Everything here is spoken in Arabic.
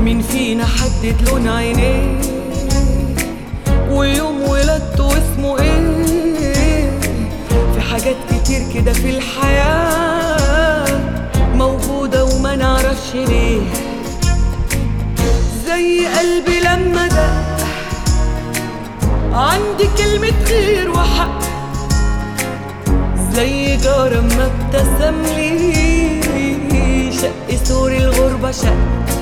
مين فينا حدد لون عينيه ويوم ولادته واسمه ايه؟ في حاجات كتير كده في الحياة موجودة وما نعرفش ليه، زي قلبي لما دق عندي كلمة خير وحق، زي جار ما ابتسم لي شق سور الغربة شق.